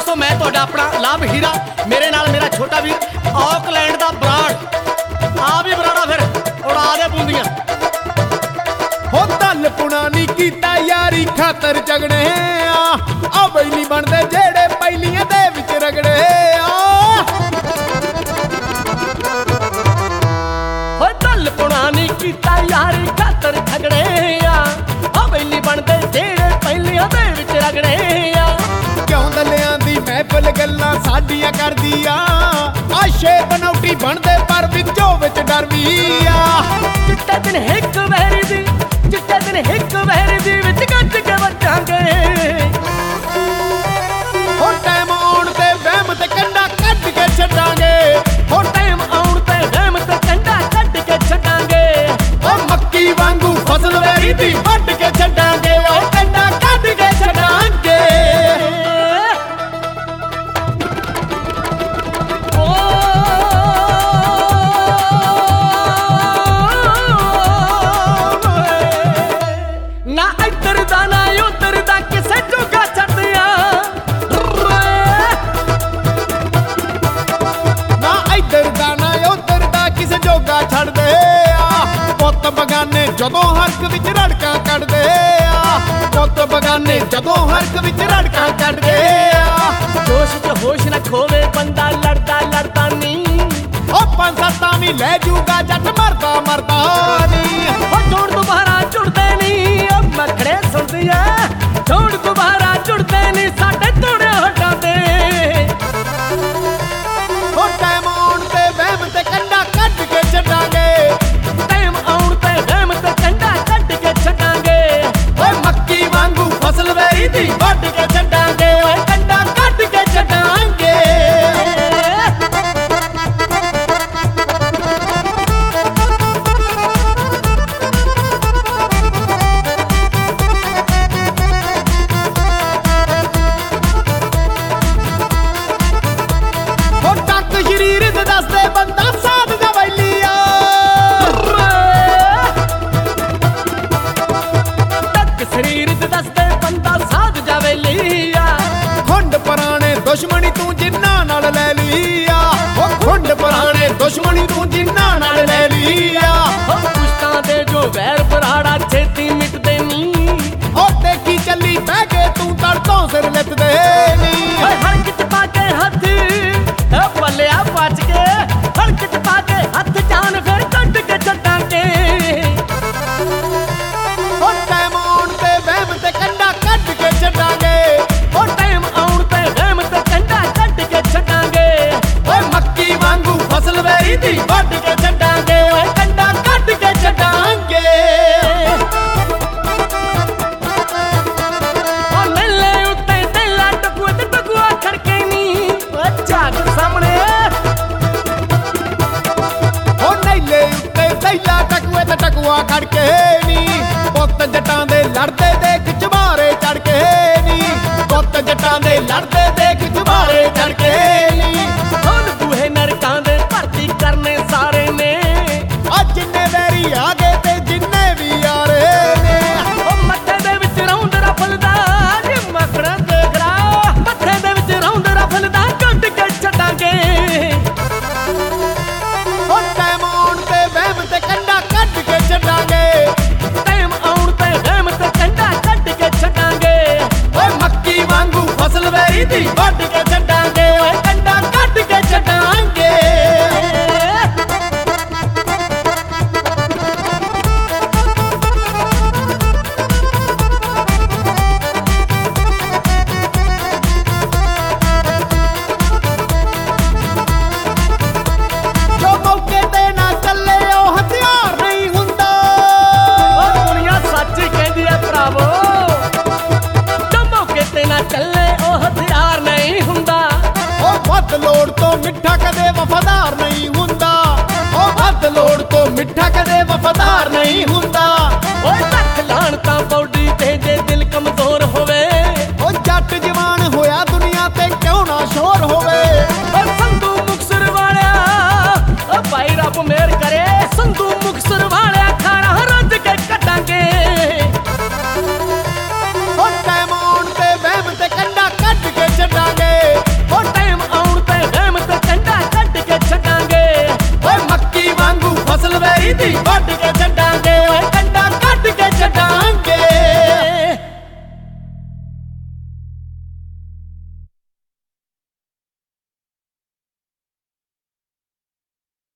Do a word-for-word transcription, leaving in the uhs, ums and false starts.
ਤੋਂ ਮੈਂ ਤੁਹਾਡਾ ਆਪਣਾ ਲਾਭ ਹੀਰਾ, ਮੇਰੇ ਨਾਲ ਮੇਰਾ ਛੋਟਾ ਵੀਰ ਆਕਲੈਂਡ ਦਾ ਬਰਾੜ। ਆ ਵੀ ਬਰਾੜਾ ਫਿਰ ਉਡਾ ਦੇ ਬੂੰਦੀਆਂ। ਹੋ ਦਲ ਪੁਣਾ ਨੀ ਕੀਤਾ ਯਾਰੀ ਖਾਤਰ ਝਗੜੇ ਆ, ਆ ਬਈ ਨਹੀਂ ਬਣਦੇ ਜਿਹੜੇ ਪਹਿਲੀਆਂ ਦੇ ਵਿੱਚ ਰਗੜੇ ਆ। ਹੋ ਦਲ ਪੁਣਾ ਨੀ ਕੀਤਾ ਯਾਰੀ ਖਾਤਰ ਝਗੜੇ ਆ, ਆ ਬਈ ਨਹੀਂ ਬਣਦੇ ਜਿਹੜੇ ਪਹਿਲੀਆਂ ਦੇ ਵਿੱਚ ਰਗੜੇ ਆ। ਕਿਉਂ ਦਲਿਆਂ ਦੀ ਮਹਿਫਲ ਗੱਲਾਂ ਸਾਡੀਆਂ ਕਰਦੀ ਆ, ਆਸ਼ੇ ਬਨੌਟੀ ਬਣਦੇ ਪਰ ਵਿੱਚੋਂ ਵਿੱਚ ਡਰ ਵੀ ਆ। ਚਿੱਟੇ ਦਿਨ ਇੱਕ ਵਹਿਰੀ ਦੀ, ਚਿੱਟੇ ਦਿਨ ਇੱਕ ਵਹਿਰੀ ਦੀ ਵਿੱਚ ਗੱਜ ਕੇ ਵੱਜਾਂਗੇ। ਹੋ ਟਾਈਮ ਆਉਣ ਤੇ ਵਹਿਮ ਤੇ ਕੰਡਾ ਕੱਢ ਕੇ ਛੱਡਾਂਗੇ। ਹੋ ਟਾਈਮ ਆਉਣ ਤੇ ਵਹਿਮ ਤੇ ਕੰਡਾ ਕੱਢ ਕੇ ਛੱਡਾਂਗੇ। ਓ ਮੱਕੀ ਵਾਂਗੂ ਫਸਲ ਵੈਰੀ ਦੀ ਵੱਢ ਕੇ ਛੱਡਾਂਗੇ, ਓ ਕੰਡਾ ਕੱਢ ਕੇ ਛੱਡਾਂਗੇ। ਨਾ ਇੱਧਰ ਦਾ ਨਾ ਉੱਧਰ ਦਾ ਕਿਸੇ ਜੋਗਾ ਛੱਡਿਆ, ਨਾ ਇੱਧਰ ਦਾ ਨਾ ਉੱਧਰ ਦਾ ਕਿਸੇ ਜੋਗਾ ਛੱਡਦੇ ਆ। ਪੁੱਤ ਬਗਾਨੇ ਜਦੋਂ ਹਰਕ ਵਿੱਚ ਰੜਕਾਂ ਕੱਢਦੇ ਆ, ਪੁੱਤ ਬਗਾਨੇ ਜਦੋਂ ਹਰਕ ਵਿੱਚ ਰੜਕਾਂ ਕੱਢਦੇ ਆ। ਜੋਸ਼ ਚ ਹੋਸ਼ ਨਾ ਖੋਵੇ ਬੰਦਾ ਲੜਦਾ ਲੜਦਾ ਨਹੀਂ। ਓ ਪੰਜ ਸੱਤਾਂ ਵੀ ਲੈ ਜੂਗਾ ਜੱਟ ਮਰਦਾ ਮਰਦਾ ਨਹੀਂ। ਹੋ ਜੋੜ ਦੁਬਾਰਾ ਜੁੜਦੇ ਨਹੀਂ, ਓ ਮਖੜੇ ਸੁਣਦੀਆਂ ਜੋੜ ਦੁਬਾਰਾ ਜੁੜਦੇ ਨਹੀਂ ਸਾਡੇ ਤੋੜਿਆ ਹਟਾਂ ਦੇ। ਓ ਟਾਈਮ ਆਉਣ ਤੇ ਵਹਿਮ ਤੇ ਕੰਡਾ ਕੱਢ ਕੇ ਛੱਡਾਂਗੇ। ਟਾਈਮ ਆਉਣ ਤੇ ਵਹਿਮ ਤੇ ਕੰਡਾ ਕੱਢ ਕੇ ਛੱਡਾਂਗੇ। ਓਏ ਮੱਕੀ ਵਾਂਗੂ ਫਸਲ ਵੈਰੀ ਦੀ ਵੱਢ ਕੇ ਛੱਡਾਂਗੇ, ਓਏ ਕੰਡਾ ਕੱਢ ਕੇ ਛੱਡਾਂਗੇ। ਹੋ ਟੱਕ ਸ਼ਰੀਰ ਦੇ ਦੱਸਦੇ ਬੰਦਾ ਸਾਧ ਦਾ ਵੈਲੀ ਆ। ਟੱਕ ਸਰੀਰ ਤੇ ਦੱਸਦੇ ਬੰਦਾ ਸਾਧ ਜਾਵੇ ਲਿਆ। ਖੁੰਡ ਪੁਰਾਣੇ ਦੁਸ਼ਮਣੀ ਤੂੰ ਜਿੰਨਾ ਨਾਲ ਲੈ ਲਈ ਆ। ਓ ਖੁੰਡ ਪੁਰਾਣੇ ਦੁਸ਼ਮਣੀ ਤੂੰ ਜਿੰਨਾ ਨਾਲ ਲੈ ਲਈ ਆ। ਹੋ ਪੁਸ਼ਤਾਂ ਦੇ ਜੋ ਵੈਰ ਬਰਾੜਾ ਛੇਤੀ ਮਿਟਦੇ ਨਹੀਂ। ਓ ਦੇਖੀ ਚੱਲੀ ਬਹਿ ਕੇ ਤੂੰ ਤੜ ਤੋਂ ਸਿਰ ਲਿੱਤਦੇ ਨਹੀਂ। ਓਏ ਹਲਕ ਚ ਪਾ ਕੇ ਹੱਥ ਓ ਪੱਲਿਆ ਬਚ ਕੇ, ਹਲਕ ਚ ਪਾ ਕੇ ਹੱਥ ਜਾਨ ਫਿਰ ਕੱਢ ਕੇ ਛੱਡਾਂਗੇ। ਓ ਟਾਈਮ ਆਉਣ ਤੇ ਵਹਿਮ ਤੇ ਕੰਡਾ ਕੱਢ ਕੇ ਛੱਡਾਂਗੇ। ਓ ਟਾਈਮ ਆਉਣ ਤੇ ਵਹਿਮ ਤੇ ਕੰਡਾ ਕੱਢ ਕੇ ਛੱਡਾਂਗੇ। ਓਏ ਮੱਕੀ ਵਾਂਗੂ ਫਸਲ ਵੈਰੀ ਦੀ ਵੱਢ ਕੇ ਛੱਡਾਂਗੇ, ਓਏ ਕੰਡਾ ਕੱਢ ਕੇ ਛੱਡਾਂਗੇ। ਓ ਨੱਲੇ ਉੱਤੇ ਤੇਲਾ ਟਕੂਆ ਤੇ ਟਕੂਆ ਖੜਕੇ ਨੀ, ਓ ਝਾਕ ਸਾਹਮਣੇ। ਓ ਨੈਲੇ ਉੱਤੇ ਥੈਲਾ ਟਕੂਏ ਤੇ ਟਕੂਆ ਖੜ ਕੇ ਨੀ। ਪੁੱਤ ਜੱਟਾਂ ਦੇ ਲੜਦੇ ਦੇਖ ਚੁਬਾਰੇ ਚੜ ਕੇ ਨੀ। ਪੁੱਤ ਜੱਟਾਂ ਦੇ ਲੜਦੇ ਦੇਖ ਚੁਬਾਰੇ ਚੜ ਕੇ ਨੀ। ਹੁਣ ਬੂਹੇ ਨਰਕਾਂ ਦੇ ਭਰਤੀ ਕਰਨੇ ਸਾਰੇ ਨੇ। ਆ ਜਿੰਨੇ ਵੈਰੀ ਆ ਗਏ ਤੇ ਜਿੰਨੇ ਵੀ ਆ ਰਹੇ ਨੇ। ਓ ਮੱਥੇ ਦੇ ਵਿੱਚ ਰੌਂਦ ਰਫਲਦਾ ਜੇ ਮੱਖਣਾ ਦੇਖ ਰਾ, ਮੱਥੇ ਦੇ ਵਿੱਚ ਰੌਂਦ ਰਫਲਦਾ ਕੱਢ ਕੇ ਛੱਡਾਂਗੇ। ਓ ਟਾਈਮ ਆਉਣ ਤੇ ਵਹਿਮ ਤੇ ਕੰਡਾ ਕੱਢ ਕੇ ਛੱਡਾਂਗੇ। ਟਾਈਮ ਆਉਣ ਤੇ ਵਹਿਮ ਤੇ ਕੰਡਾ ਕੱਢ ਕੇ ਛੱਡਾਂਗੇ। ਓਏ ਮੱਕੀ ਵਾਂਗੂ ਫਸਲ ਵੈਰੀ ਦੀ ਵੱਢ ਕੇ ਛੱਡਾਂਗੇ, ਓਏ ਕੰਡਾ ਕੱਢ ਕੇ ਛੱਡਾਂਗੇ। ਜੋ ਮੌਕੇ ਤੇ ਨਾ ਚੱਲੇ ਉਹ ਹਥਿਆਰ ਨਹੀਂ ਹੁੰਦਾ। ਓ ਦੁਨੀਆ ਸੱਚ ਹੀ ਕਹਿੰਦੀ ਐ ਭਰਾਵੋ, ਜੋ ਮੌਕੇ ਤੇ ਨਾ ਚੱਲੇ ਉਹ ਹਥਿਆਰ ਨਹੀਂ ਹੁੰਦਾ। ਉਹ ਵੱਧ ਲੋੜ ਤੋਂ ਮਿੱਠਾ ਕਦੇ ਵਫਾਦਾਰ ਨਹੀਂ ਹੁੰਦਾ। ਉਹ ਵੱਧ ਲੋੜ ਤੋਂ ਮਿੱਠਾ ਕਦੇ ਵਫਾਦਾਰ ਨਹੀਂ ਹੁੰਦਾ। ਓਏ ਲੱਖ ਲਾਣ ਤਾਂ ਬੌਡੀ ਤੇ ਜੇ ਦਿਲ ਕਮਜ਼ੋਰ ਹੋਵੇ। ਉਹ ਜੱਟ ਜਵਾਨ ਹੋਇਆ ਦੁਨੀਆ ਤੇ ਕਿਉਂ ਨਾ ਸ਼ੋਰ ਹੋਵੇ। ਓ ਸੰਧੂ ਮੁਕਤਸਰ ਵਾਲਿਆ, ਓ ਭਾਈ ਰੱਬ ਮਿਹਰ ਕਰੇ। ਸੰਧੂ ਮੁਕਤਸਰ ਵਾਲਿਆ ਖਾਣਾ ਰੱਜ ਕੇ ਕੱਢਾਂਗੇ। ਉਹ ਟਾਈਮ ਆਉਣ ਤੇ ਵਹਿਮ ਤੇ ਕੰਡਾ ਕੱਢ ਕੇ ਛੱਡਾਂਗੇ। ਦੀ ਓ